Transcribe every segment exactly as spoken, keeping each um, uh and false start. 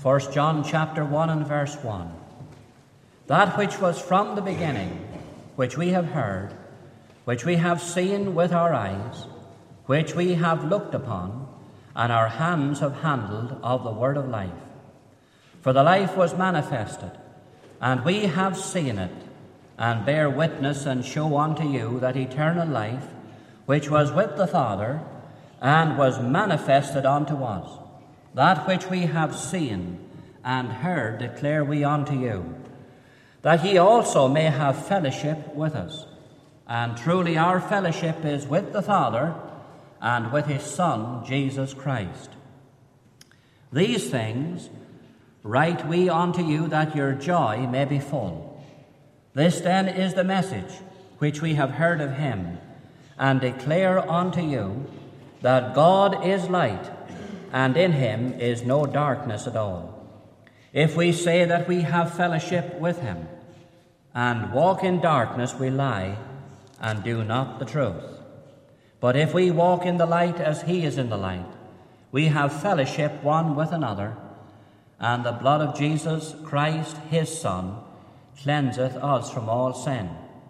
First John chapter one and verse one. That which was from the beginning, which we have heard, which we have seen with our eyes, which we have looked upon, and our hands have handled of the word of life. For the life was manifested, and we have seen it, and bear witness and show unto you that eternal life, which was with the Father, and was manifested unto us. That which we have seen and heard declare we unto you, that ye also may have fellowship with us. And truly our fellowship is with the Father and with his Son, Jesus Christ. These things write we unto you, that your joy may be full. This then is the message which we have heard of him, and declare unto you, that God is light, and in him is no darkness at all. If we say that we have fellowship with him, and walk in darkness, we lie, and do not the truth. But if we walk in the light as he is in the light, we have fellowship one with another, and the blood of Jesus Christ, his Son, cleanseth us from all sin.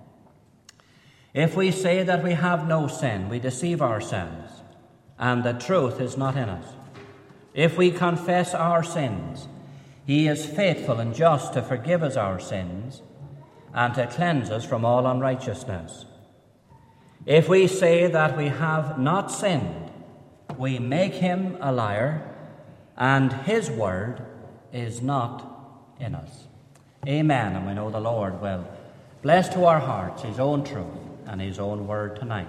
If we say that we have no sin, we deceive ourselves, and the truth is not in us. If we confess our sins, he is faithful and just to forgive us our sins, and to cleanse us from all unrighteousness. If we say that we have not sinned, we make him a liar, and his word is not in us. Amen. And we know the Lord will bless to our hearts his own truth and his own word tonight.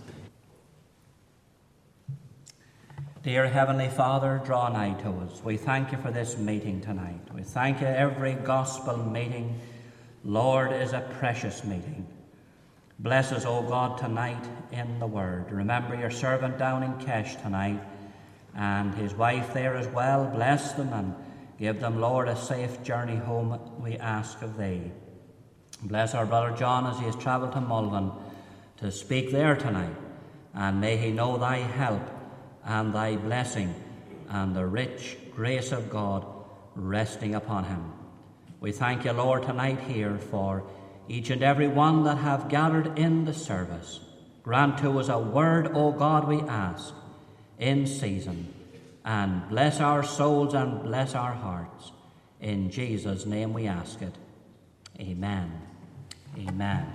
Dear Heavenly Father, draw nigh to us. We thank you for this meeting tonight. We thank you every gospel meeting, Lord, is a precious meeting. Bless us, O God, tonight in the word. Remember your servant down in Kesh tonight, and his wife there as well. Bless them and give them, Lord, a safe journey home, we ask of thee. Bless our brother John as he has travelled to Mulvan to speak there tonight, and may he know thy help and thy blessing and the rich grace of God resting upon him. We thank you, Lord, tonight here for each and every one that have gathered in the service. Grant to us a word, O God, we ask, in season, and bless our souls and bless our hearts. In Jesus' name we ask it. Amen. Amen.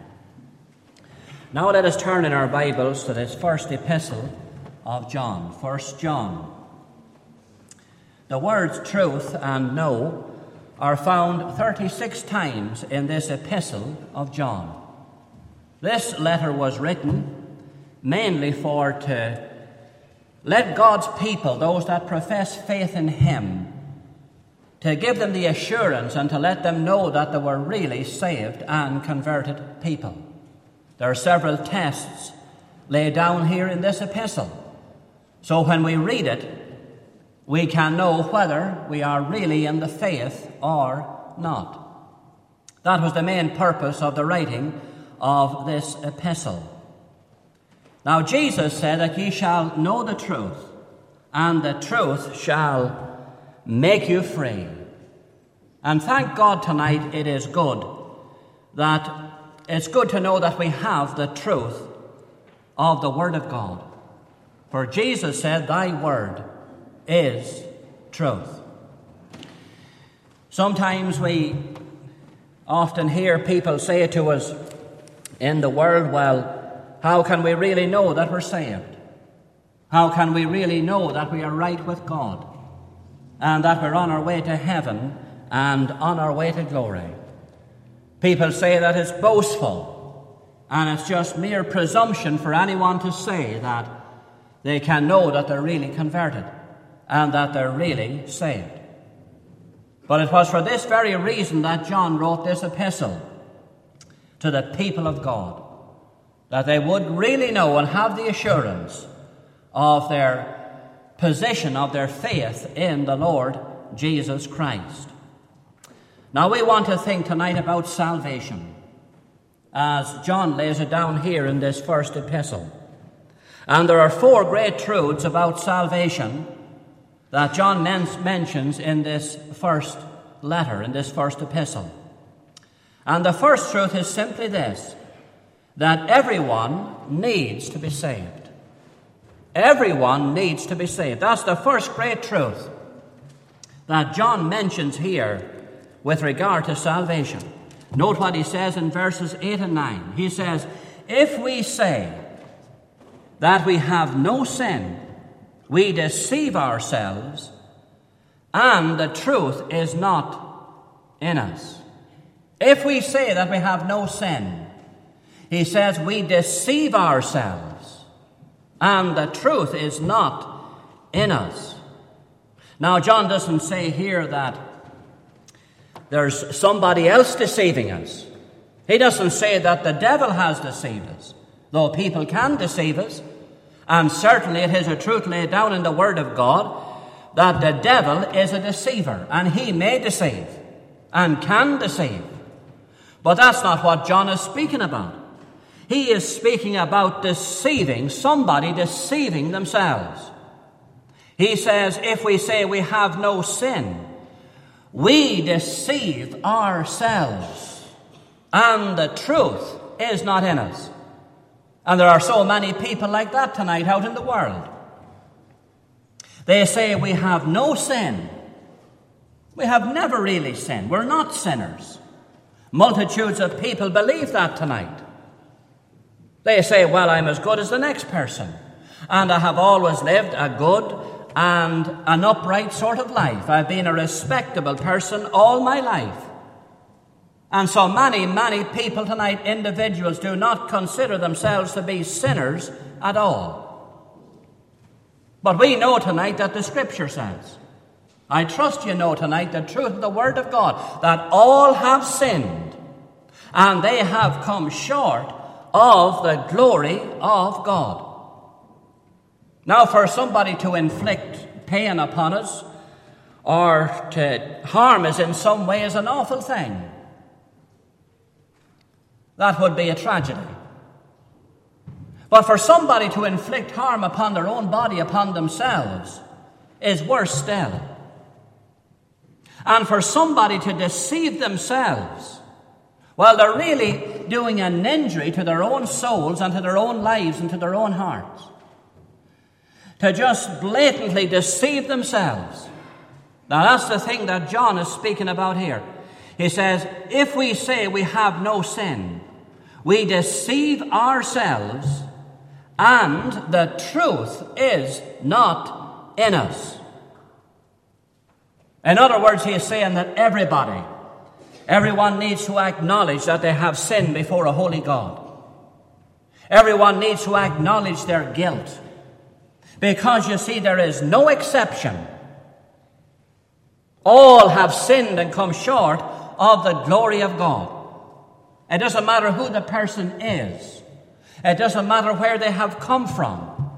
Now let us turn in our Bibles to this first epistle of John, First John. The words truth and know are found thirty-six times in this epistle of John. This letter was written mainly for to let God's people, those that profess faith in him, to give them the assurance and to let them know that they were really saved and converted people. There are several tests laid down here in this epistle. So when we read it, we can know whether we are really in the faith or not. That was the main purpose of the writing of this epistle. Now Jesus said that ye shall know the truth, and the truth shall make you free. And thank God tonight it is good that it's good to know that we have the truth of the Word of God. For Jesus said, thy word is truth. Sometimes we often hear people say to us in the world, well, how can we really know that we're saved? How can we really know that we are right with God and that we're on our way to heaven and on our way to glory? People say that it's boastful and it's just mere presumption for anyone to say that they can know that they're really converted and that they're really saved. But it was for this very reason that John wrote this epistle to the people of God, that they would really know and have the assurance of their position, of their faith in the Lord Jesus Christ. Now we want to think tonight about salvation, as John lays it down here in this first epistle. And there are four great truths about salvation that John men- mentions in this first letter, in this first epistle. And the first truth is simply this, that everyone needs to be saved. Everyone needs to be saved. That's the first great truth that John mentions here with regard to salvation. Note what he says in verses eight and nine. He says, if we say that we have no sin, we deceive ourselves, and the truth is not in us. If we say that we have no sin, he says we deceive ourselves, and the truth is not in us. Now, John doesn't say here that there's somebody else deceiving us. He doesn't say that the devil has deceived us, though people can deceive us. And certainly it is a truth laid down in the Word of God that the devil is a deceiver, and he may deceive and can deceive. But that's not what John is speaking about. He is speaking about deceiving, somebody deceiving themselves. He says, if we say we have no sin, we deceive ourselves, and the truth is not in us. And there are so many people like that tonight out in the world. They say we have no sin. We have never really sinned. We're not sinners. Multitudes of people believe that tonight. They say, well, I'm as good as the next person, and I have always lived a good and an upright sort of life. I've been a respectable person all my life. And so many, many people tonight, individuals, do not consider themselves to be sinners at all. But we know tonight that the Scripture says, I trust you know tonight the truth of the Word of God, that all have sinned, and they have come short of the glory of God. Now, for somebody to inflict pain upon us or to harm us in some way is an awful thing. That would be a tragedy. But for somebody to inflict harm upon their own body, upon themselves, is worse still. And for somebody to deceive themselves, well, they're really doing an injury to their own souls and to their own lives and to their own hearts. To just blatantly deceive themselves. Now, that's the thing that John is speaking about here. He says, if we say we have no sin, we deceive ourselves, and the truth is not in us. In other words, he is saying that everybody, everyone needs to acknowledge that they have sinned before a holy God. Everyone needs to acknowledge their guilt. Because, you see, there is no exception. All have sinned and come short of the glory of God. It doesn't matter who the person is. It doesn't matter where they have come from.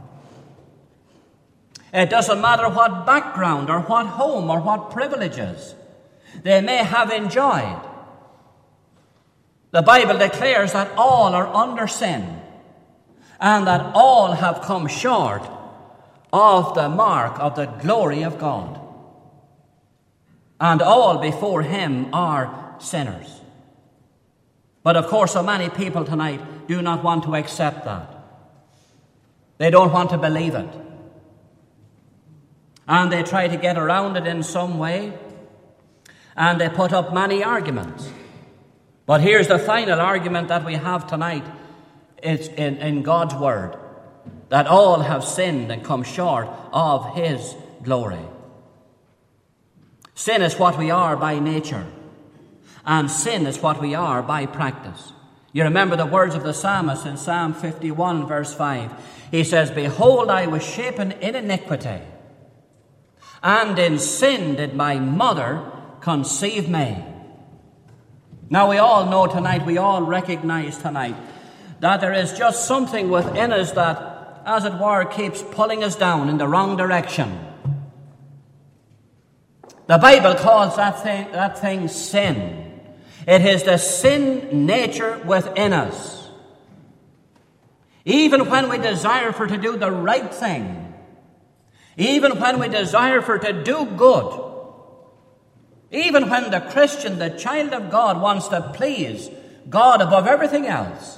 It doesn't matter what background or what home or what privileges they may have enjoyed. The Bible declares that all are under sin and that all have come short of the mark of the glory of God. And all before him are sinners. But of course, so many people tonight do not want to accept that. They don't want to believe it. And they try to get around it in some way. And they put up many arguments. But here's the final argument that we have tonight. It's in, in God's Word. That all have sinned and come short of his glory. Sin is what we are by nature. And sin is what we are by practice. You remember the words of the psalmist in Psalm fifty-one, verse five. He says, behold, I was shapen in iniquity, and in sin did my mother conceive me. Now we all know tonight, we all recognize tonight, that there is just something within us that, as it were, keeps pulling us down in the wrong direction. The Bible calls that thing, that thing sin. It is the sin nature within us. Even when we desire for to do the right thing, even when we desire for to do good, even when the Christian, the child of God, wants to please God above everything else,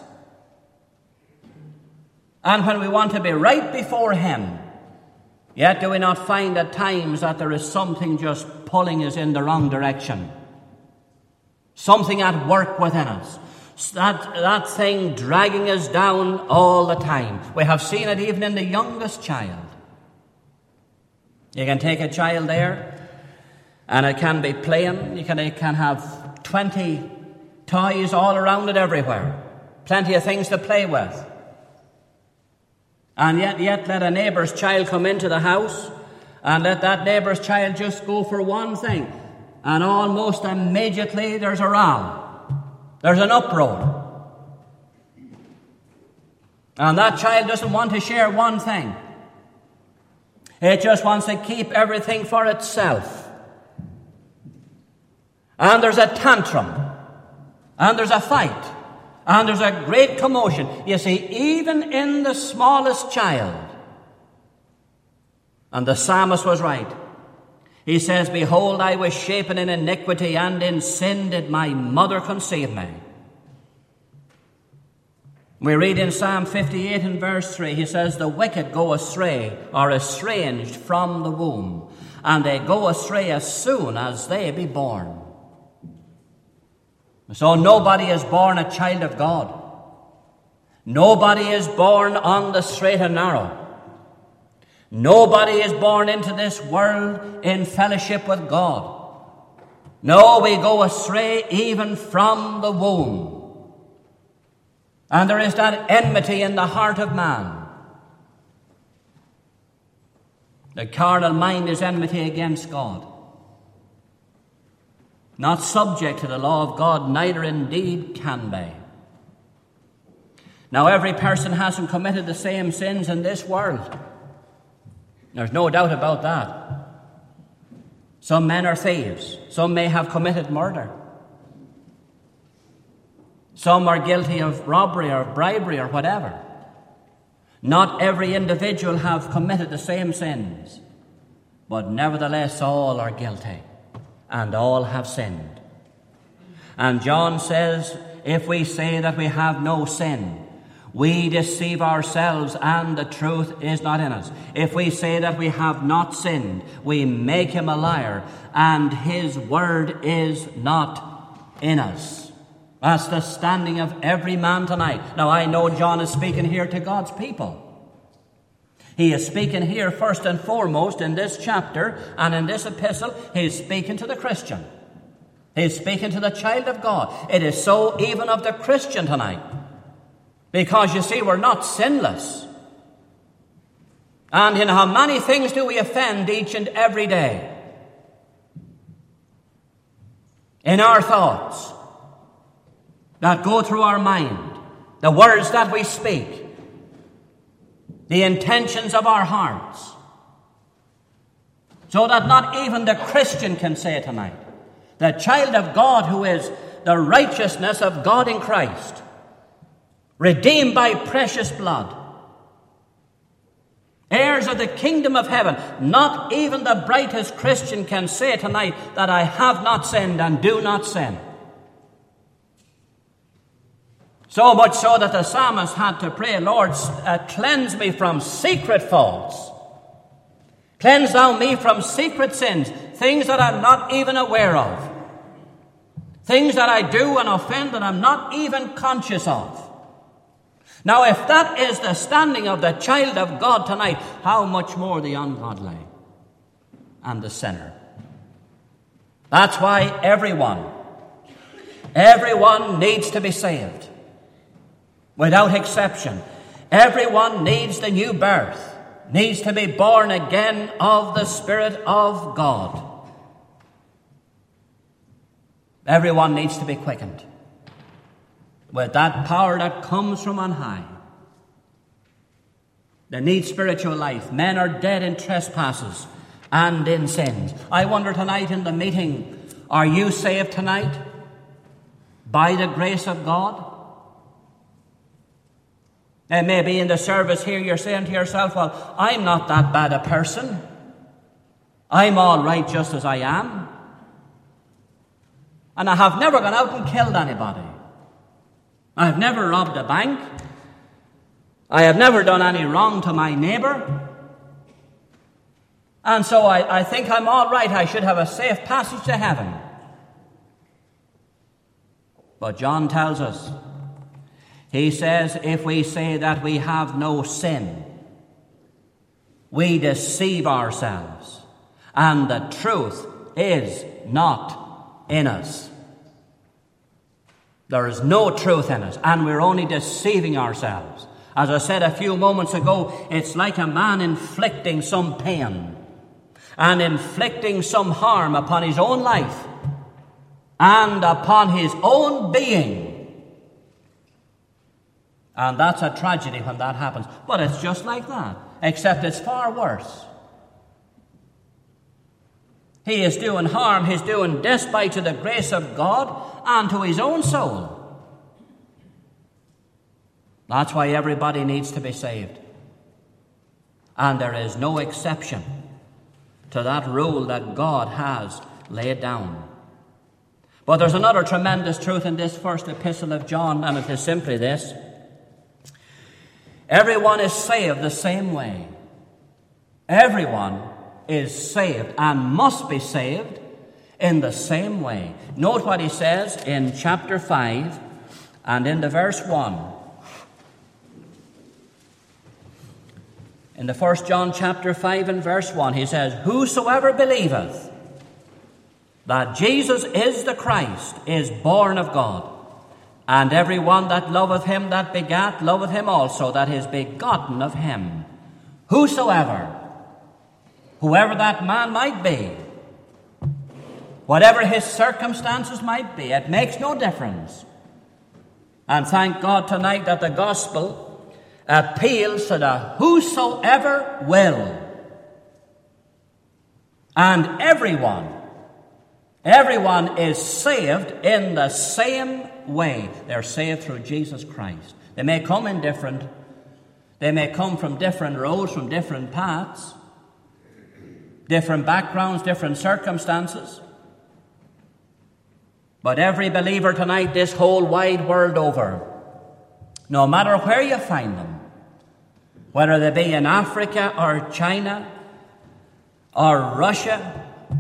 and when we want to be right before Him, yet do we not find at times that there is something just pulling us in the wrong direction? Something at work within us. That, that thing dragging us down all the time. We have seen it even in the youngest child. You can take a child there, and it can be playing. You can, it can have twenty toys all around it everywhere. Plenty of things to play with. And yet, yet let a neighbour's child come into the house, and let that neighbour's child just go for one thing, and almost immediately there's a row. There's an uproar. And that child doesn't want to share one thing. It just wants to keep everything for itself. And there's a tantrum. And there's a fight. And there's a great commotion. You see, even in the smallest child. And the psalmist was right. He says, "Behold, I was shapen in iniquity, and in sin did my mother conceive me." We read in Psalm fifty-eight and verse three, he says, "The wicked go astray, are estranged from the womb, and they go astray as soon as they be born." So nobody is born a child of God. Nobody is born on the straight and narrow. Nobody is born into this world in fellowship with God. No, we go astray even from the womb. And there is that enmity in the heart of man. The carnal mind is enmity against God. Not subject to the law of God, neither indeed can be. Now, every person hasn't committed the same sins in this world. There's no doubt about that. Some men are thieves. Some may have committed murder. Some are guilty of robbery or bribery or whatever. Not every individual have committed the same sins. But nevertheless, all are guilty. And all have sinned. And John says, if we say that we have no sin, we deceive ourselves, and the truth is not in us. If we say that we have not sinned, we make him a liar, and his word is not in us. That's the standing of every man tonight. Now, I know John is speaking here to God's people. He is speaking here first and foremost in this chapter and in this epistle. He is speaking to the Christian. He is speaking to the child of God. It is so even of the Christian tonight. Because, you see, we're not sinless. And in how many things do we offend each and every day? In our thoughts that go through our mind, the words that we speak, the intentions of our hearts. So that not even the Christian can say tonight, the child of God who is the righteousness of God in Christ, redeemed by precious blood, heirs of the kingdom of heaven, not even the brightest Christian can say tonight that I have not sinned and do not sin. So much so that the psalmist had to pray, Lord, uh, cleanse me from secret faults. Cleanse thou me from secret sins, things that I'm not even aware of. Things that I do and offend that I'm not even conscious of. Now, if that is the standing of the child of God tonight, how much more the ungodly and the sinner? That's why everyone, everyone needs to be saved. Without exception. Everyone needs the new birth, needs to be born again of the Spirit of God. Everyone needs to be quickened with that power that comes from on high. They need spiritual life. Men are dead in trespasses and in sins. I wonder tonight in the meeting, are you saved tonight by the grace of God? And maybe in the service here you're saying to yourself, well, I'm not that bad a person. I'm all right just as I am. And I have never gone out and killed anybody. I have never robbed a bank. I have never done any wrong to my neighbour. And so I, I think I'm all right. I should have a safe passage to heaven. But John tells us, he says, if we say that we have no sin, we deceive ourselves, and the truth is not in us. There is no truth in us, and we're only deceiving ourselves. As I said a few moments ago, it's like a man inflicting some pain and inflicting some harm upon his own life and upon his own being. And that's a tragedy when that happens. But it's just like that, except it's far worse. He is doing harm, he's doing despite to the grace of God and to his own soul. That's why everybody needs to be saved. And there is no exception to that rule that God has laid down. But there's another tremendous truth in this first epistle of John, and it is simply this. Everyone is saved the same way. Everyone is saved and must be saved in the same way. Note what he says in chapter five and in the verse one. In the first John chapter five and verse one, he says, whosoever believeth that Jesus is the Christ is born of God. And every one that loveth him that begat, loveth him also that is begotten of him. Whosoever, whoever that man might be, whatever his circumstances might be, it makes no difference. And thank God tonight that the gospel appeals to the whosoever will. And everyone, everyone is saved in the same way. They're saved through Jesus Christ. They may come in different, they may come from different roads, from different paths, different backgrounds, different circumstances. But every believer tonight, this whole wide world over, no matter where you find them, whether they be in Africa or China or Russia,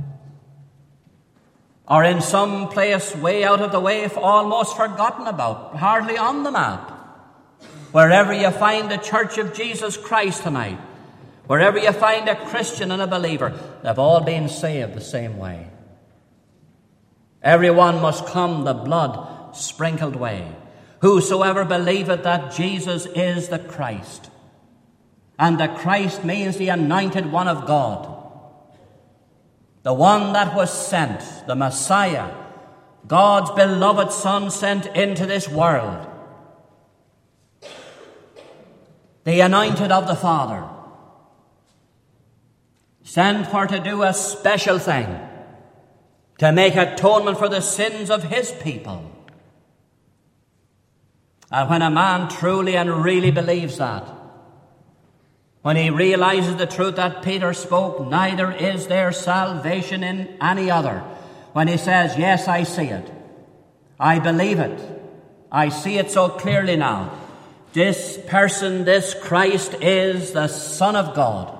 or in some place way out of the way, almost forgotten about, hardly on the map. Wherever you find the Church of Jesus Christ tonight, wherever you find a Christian and a believer, they've all been saved the same way. Everyone must come the blood-sprinkled way. Whosoever believeth that Jesus is the Christ. And the Christ means the anointed one of God. The one that was sent, the Messiah, God's beloved Son sent into this world. The anointed of the Father. Sent for to do a special thing. To make atonement for the sins of his people. And when a man truly and really believes that, when he realizes the truth that Peter spoke, neither is there salvation in any other. When he says, yes, I see it. I believe it. I see it so clearly now. This person, this Christ, is the Son of God.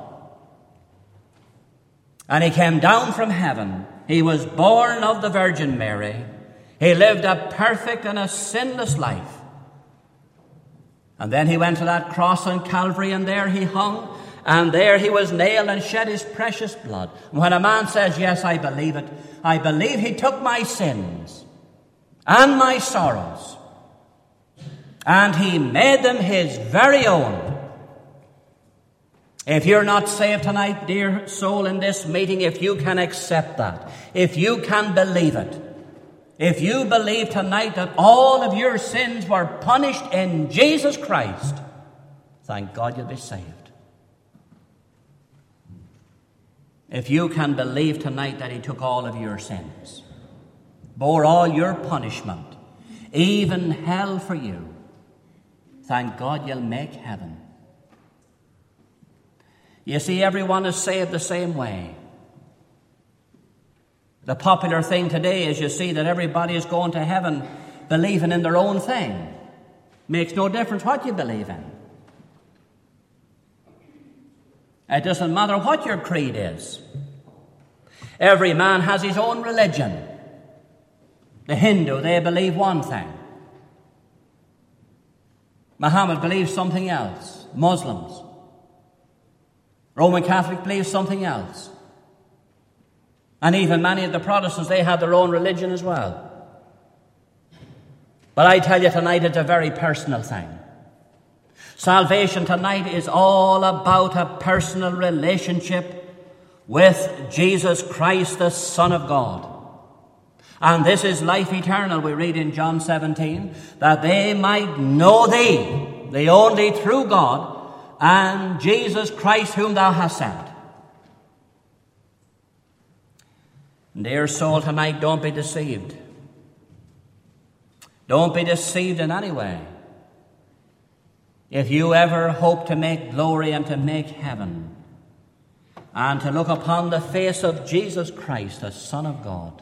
And he came down from heaven. He was born of the Virgin Mary. He lived a perfect and a sinless life. And then he went to that cross on Calvary, and there he hung, and there he was nailed and shed his precious blood. And when a man says, yes, I believe it, I believe he took my sins and my sorrows, and he made them his very own. If you're not saved tonight, dear soul, in this meeting, if you can accept that, if you can believe it, if you believe tonight that all of your sins were punished in Jesus Christ, thank God you'll be saved. If you can believe tonight that he took all of your sins, bore all your punishment, even hell for you, thank God you'll make heaven. You see, everyone is saved the same way. The popular thing today is you see that everybody is going to heaven believing in their own thing. Makes no difference what you believe in. It doesn't matter what your creed is. Every man has his own religion. The Hindu, they believe one thing. Muhammad believes something else. Muslims. Roman Catholic believes something else. And even many of the Protestants, they have their own religion as well. But I tell you tonight, it's a very personal thing. Salvation tonight is all about a personal relationship with Jesus Christ, the Son of God. And this is life eternal, we read in John seventeen, that they might know thee, the only true God, and Jesus Christ whom thou hast sent. Dear soul, tonight, don't be deceived. Don't be deceived in any way. If you ever hope to make glory and to make heaven, and to look upon the face of Jesus Christ, the Son of God,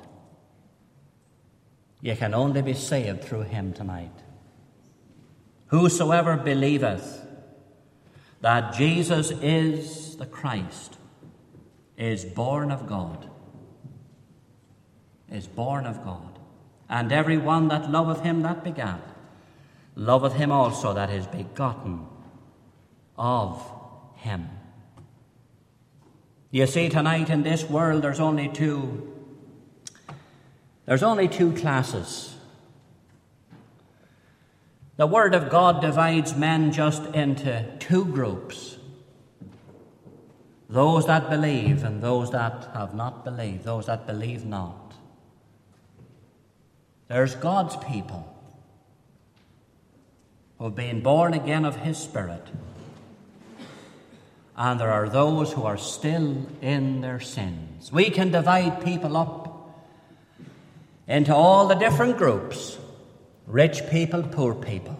you can only be saved through him tonight. Whosoever believeth that Jesus is the Christ is born of God. Is born of God. And every one that loveth him that begat, loveth him also that is begotten of him. You see, tonight in this world there's only two there's only two classes. The Word of God divides men just into two groups. Those that believe and those that have not believed, those that believe not. There's God's people who have been born again of his Spirit. And there are those who are still in their sins. We can divide people up into all the different groups. Rich people, poor people.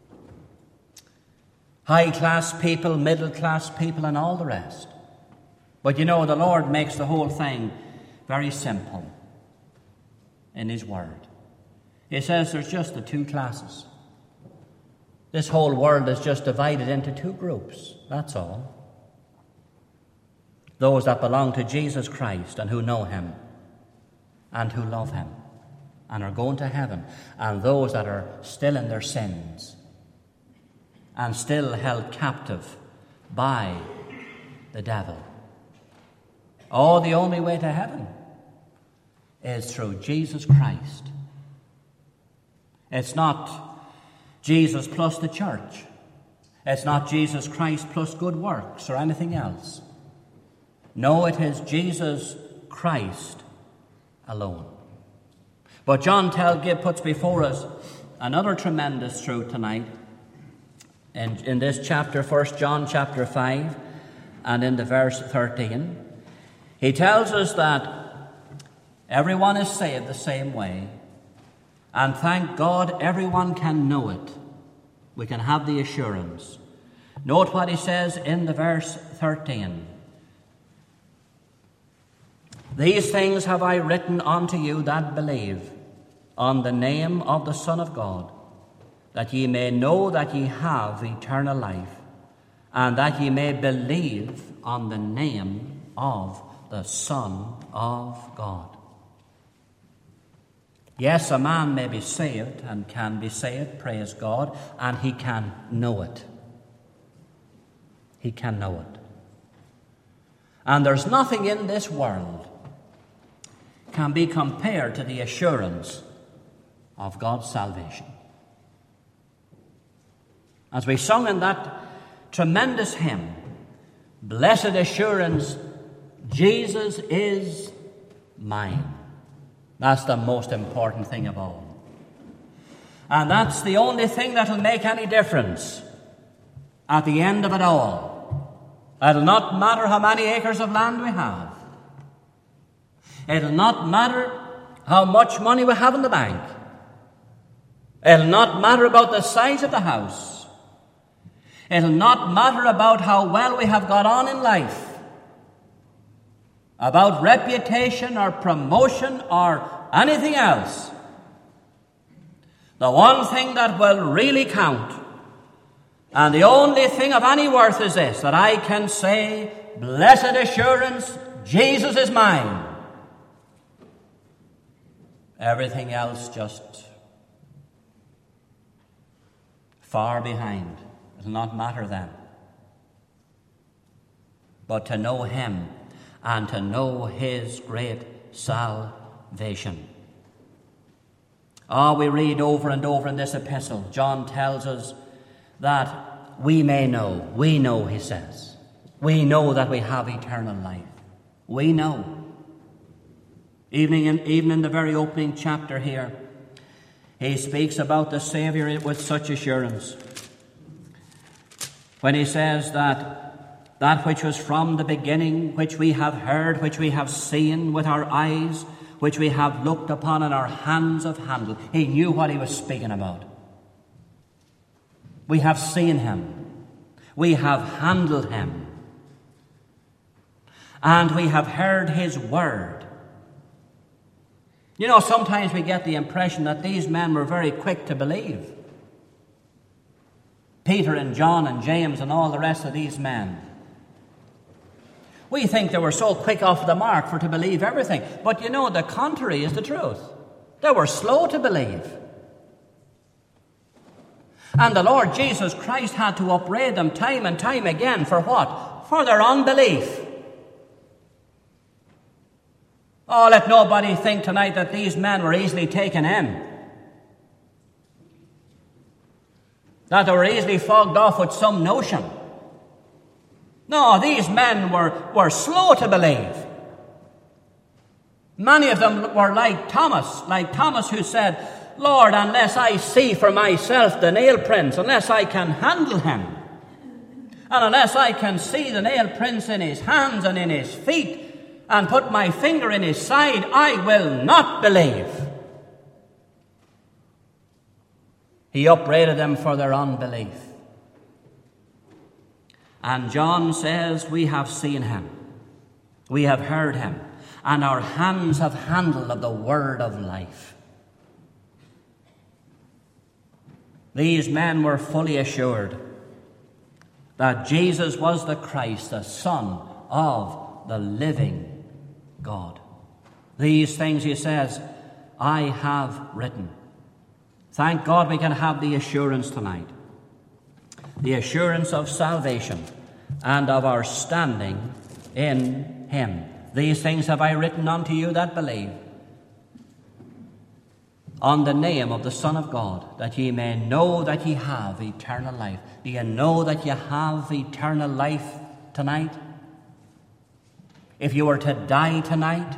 High-class people, middle-class people, and all the rest. But you know, the Lord makes the whole thing very simple in his Word. He says there's just the two classes. This whole world is just divided into two groups. That's all. Those that belong to Jesus Christ and who know him and who love him and are going to heaven, and those that are still in their sins and still held captive by the devil. Oh, the only way to heaven is through Jesus Christ. It's not Jesus plus the church. It's not Jesus Christ plus good works or anything else. No, it is Jesus Christ alone. But John Telgib puts before us another tremendous truth tonight in, in this chapter, First John chapter five, and in the verse thirteen. He tells us that everyone is saved the same way, and thank God everyone can know it. We can have the assurance. Note what he says in the verse thirteen. These things have I written unto you that believe on the name of the Son of God, that ye may know that ye have eternal life, and that ye may believe on the name of the Son of God. Yes, a man may be saved and can be saved, praise God, and he can know it. He can know it. And there's nothing in this world can be compared to the assurance of God's salvation. As we sung in that tremendous hymn, Blessed Assurance, Jesus is mine. That's the most important thing of all. And that's the only thing that will make any difference at the end of it all. It'll not matter how many acres of land we have. It'll not matter how much money we have in the bank. It'll not matter about the size of the house It'll not matter about how well we have got on in life, about reputation or promotion or anything else. The one thing that will really count, and the only thing of any worth, is this, that I can say, blessed assurance, Jesus is mine. Everything else just far behind. It will not matter then. But to know him and to know his great salvation. Ah, oh, we read over and over in this epistle, John tells us that we may know, we know, he says, we know that we have eternal life. We know. Even in, even in the very opening chapter here, he speaks about the Saviour with such assurance. When he says that that which was from the beginning, which we have heard, which we have seen with our eyes, which we have looked upon and our hands have handled. He knew what he was speaking about. We have seen him. We have handled him. And we have heard his word. You know, sometimes we get the impression that these men were very quick to believe. Peter and John and James and all the rest of these men. We think they were so quick off the mark for to believe everything. But you know, the contrary is the truth. They were slow to believe. And the Lord Jesus Christ had to upbraid them time and time again for what? For their unbelief. Oh, let nobody think tonight that these men were easily taken in. That they were easily fogged off with some notion. No, these men were, were slow to believe. Many of them were like Thomas, like Thomas who said, Lord, unless I see for myself the nail prints, unless I can handle him, and unless I can see the nail prints in his hands and in his feet, and put my finger in his side, I will not believe. He upbraided them for their unbelief. And John says, we have seen him, we have heard him, and our hands have handled of the word of life. These men were fully assured that Jesus was the Christ, the Son of the living God. These things, he says, I have written. Thank God we can have the assurance tonight. The assurance of salvation and of our standing in him. These things have I written unto you that believe on the name of the Son of God, that ye may know that ye have eternal life. Do you know that you have eternal life tonight? If you were to die tonight,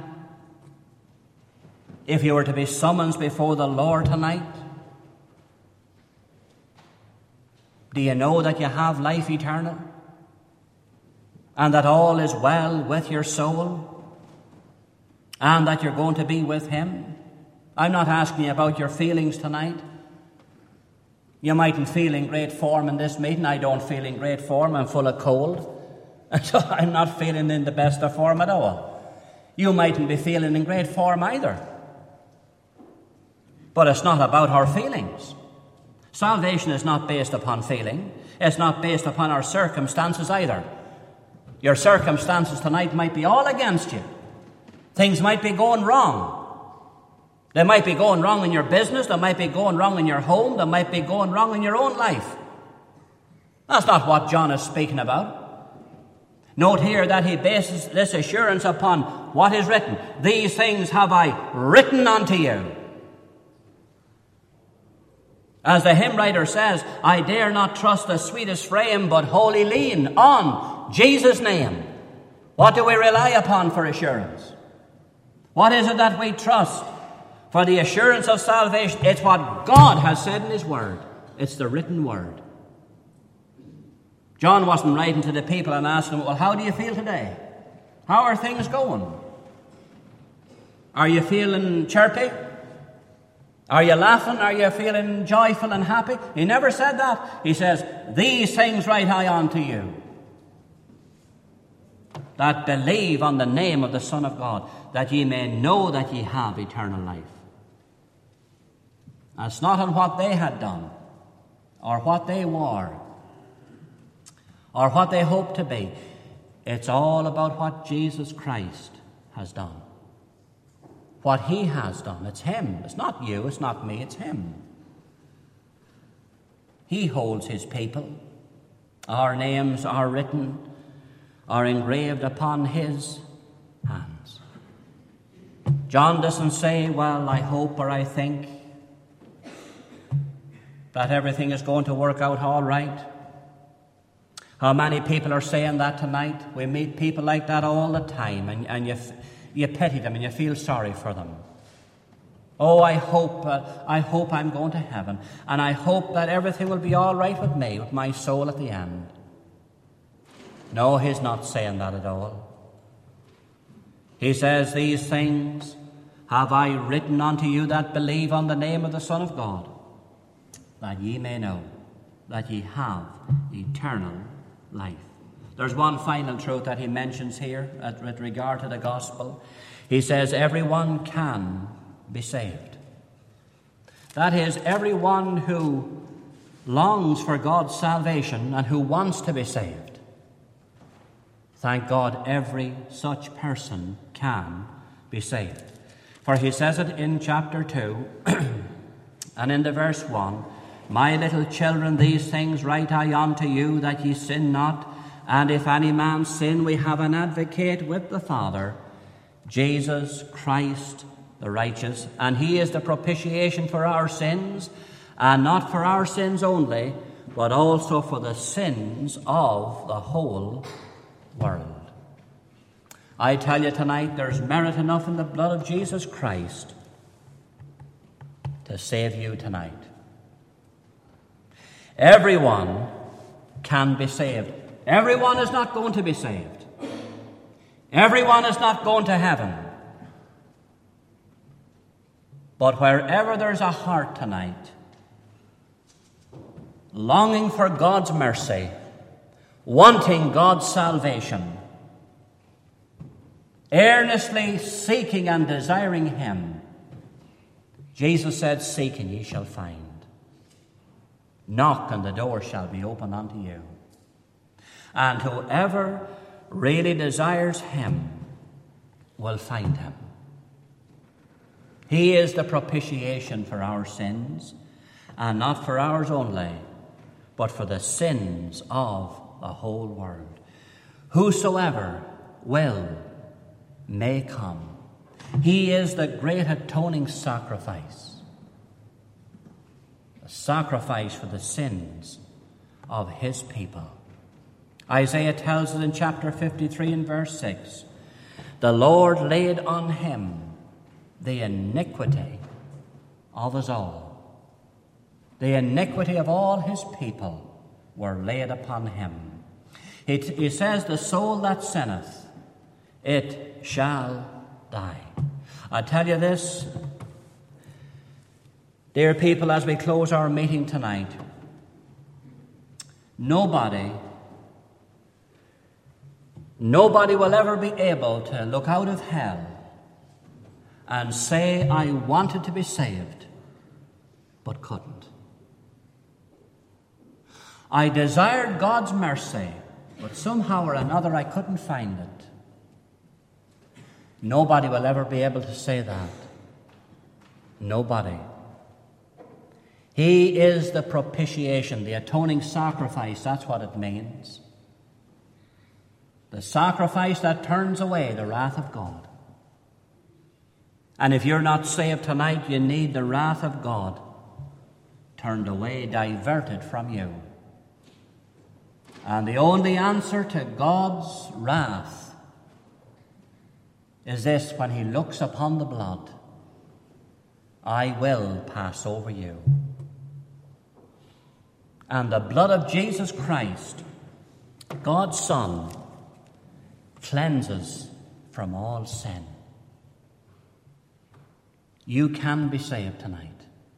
if you were to be summoned before the Lord tonight, do you know that you have life eternal? And that all is well with your soul? And that you're going to be with him? I'm not asking you about your feelings tonight. You mightn't feel in great form in this meeting. I don't feel in great form. I'm full of cold. So I'm not feeling in the best of form at all. You mightn't be feeling in great form either. But it's not about our feelings. Salvation is not based upon feeling. It's not based upon our circumstances either. Your circumstances tonight might be all against you. Things might be going wrong. They might be going wrong in your business. They might be going wrong in your home. They might be going wrong in your own life. That's not what John is speaking about. Note here that he bases this assurance upon what is written. These things have I written unto you. As the hymn writer says, I dare not trust the sweetest frame, but wholly lean on Jesus' name. What do we rely upon for assurance? What is it that we trust for the assurance of salvation? It's what God has said in his word. It's the written word. John wasn't writing to the people and asking them, well, how do you feel today? How are things going? Are you feeling chirpy? Are you laughing? Are you feeling joyful and happy? He never said that. He says, these things write I unto you, that believe on the name of the Son of God, that ye may know that ye have eternal life. And it's not on what they had done, or what they were, or what they hoped to be. It's all about what Jesus Christ has done. What he has done. It's him. It's not you. It's not me. It's him. He holds his people. Our names are written, are engraved upon his hands. John doesn't say, well, I hope or I think that everything is going to work out all right. How many people are saying that tonight? We meet people like that all the time, and, and you, you pity them and you feel sorry for them. Oh, I hope, uh, I hope I'm going to heaven, and I hope that everything will be all right with me, with my soul at the end. No, he's not saying that at all. He says, these things have I written unto you that believe on the name of the Son of God, that ye may know that ye have eternal life. There's one final truth that he mentions here with regard to the gospel. He says everyone can be saved. That is, everyone who longs for God's salvation and who wants to be saved. Thank God, every such person can be saved. For he says it in chapter two and in the verse one, my little children, these things write I unto you, that ye sin not. And if any man sin, we have an advocate with the Father, Jesus Christ the righteous. And he is the propitiation for our sins, and not for our sins only, but also for the sins of the whole world. I tell you tonight, there's merit enough in the blood of Jesus Christ to save you tonight. Everyone can be saved. Everyone is not going to be saved. Everyone is not going to heaven. But wherever there's a heart tonight, longing for God's mercy, wanting God's salvation, earnestly seeking and desiring him, Jesus said, seek and ye shall find. Knock and the door shall be opened unto you. And whoever really desires him will find him. He is the propitiation for our sins, and not for ours only, but for the sins of the whole world. Whosoever will may come. He is the great atoning sacrifice, the sacrifice for the sins of his people. Isaiah tells us in chapter fifty-three and verse six, the Lord laid on him the iniquity of us all. The iniquity of all his people were laid upon him. He, he says, the soul that sinneth, it shall die. I tell you this, dear people, as we close our meeting tonight, nobody Nobody will ever be able to look out of hell and say, I wanted to be saved, but couldn't. I desired God's mercy, but somehow or another I couldn't find it. Nobody will ever be able to say that. Nobody. He is the propitiation, the atoning sacrifice. That's what it means. The sacrifice that turns away the wrath of God. And if you're not saved tonight, you need the wrath of God turned away, diverted from you. And the only answer to God's wrath is this: when he looks upon the blood, I will pass over you. And the blood of Jesus Christ, God's Son, cleanses from all sin. You can be saved tonight.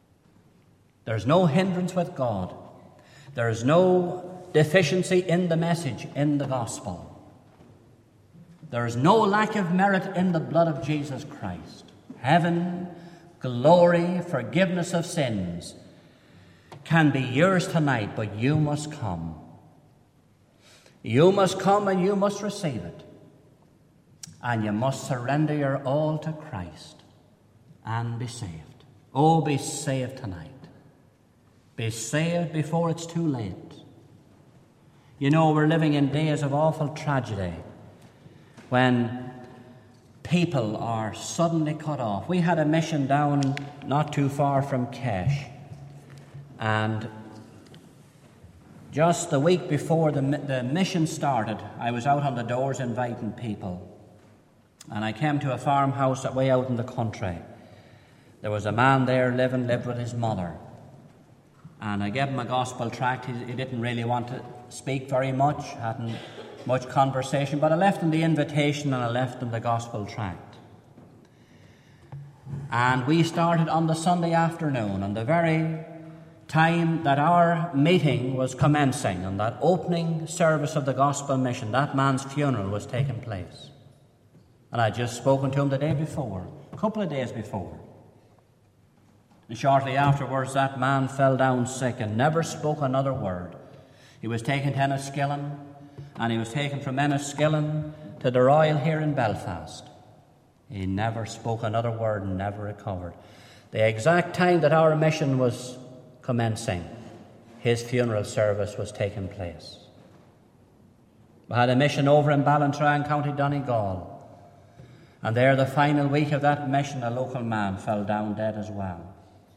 There's no hindrance with God. There's no deficiency in the message, in the gospel. There is no lack of merit in the blood of Jesus Christ. Heaven, glory, forgiveness of sins can be yours tonight, but you must come. You must come and you must receive it. And you must surrender your all to Christ and be saved. Oh, be saved tonight. Be saved before it's too late. You know, we're living in days of awful tragedy when people are suddenly cut off. We had a mission down not too far from Kesh, and just the week before the, the mission started, I was out on the doors inviting people, and I came to a farmhouse way out in the country. There was a man there living, lived with his mother, and I gave him a gospel tract. He, he didn't really want to speak very much, hadn't much conversation, but I left him the invitation and I left him the gospel tract. And we started on the Sunday afternoon, on the very time that our meeting was commencing, and that opening service of the gospel mission, that man's funeral was taking place. And I'd just spoken to him the day before, a couple of days before. And shortly afterwards, that man fell down sick and never spoke another word. He was taken to Enniskillen, and he was taken from Enniskillen to the Royal here in Belfast. He never spoke another word and never recovered. The exact time that our mission was commencing, his funeral service was taking place. We had a mission over in Ballantrae, County Donegal, and there the final week of that mission, a local man fell down dead as well.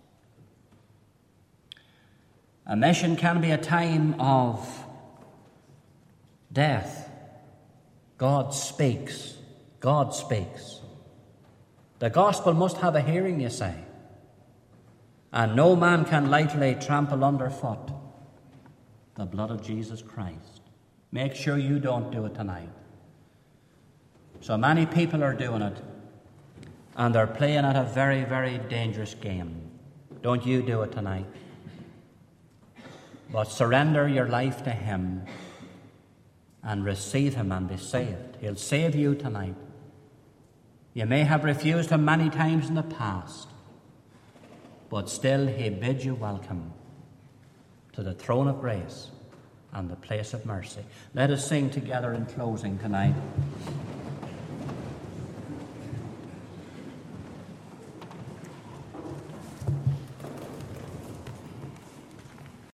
A mission can be a time of death. God speaks. God speaks. The gospel must have a hearing, you say. And no man can lightly trample underfoot the blood of Jesus Christ. Make sure you don't do it tonight. So many people are doing it, and they're playing at a very, very dangerous game. Don't you do it tonight. But surrender your life to him and receive him and be saved. He'll save you tonight. You may have refused him many times in the past, but still he bids you welcome to the throne of grace and the place of mercy. Let us sing together in closing tonight.